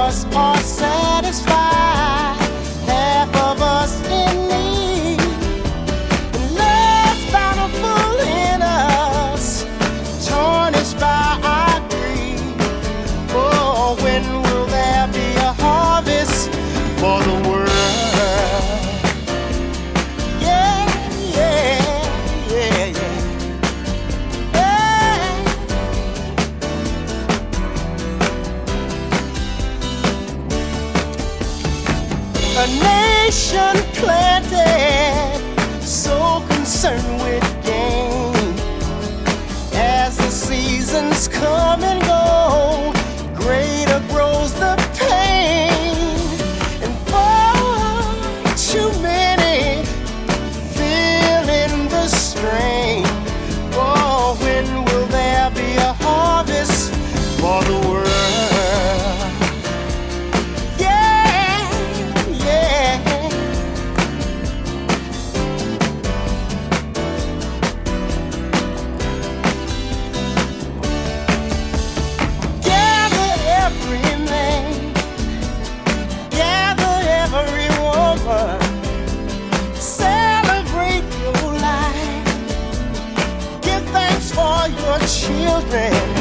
us are satisfied, half of us in need. And love's bountiful in us, tarnished by our greed. Oh, when will there be a harvest for the world? A nation planted, so concerned with gain. As the seasons come and go, greater grows the pain. And far too many feeling the strain. Oh, when will there be a harvest for the world? Celebrate your life. Give thanks for your children.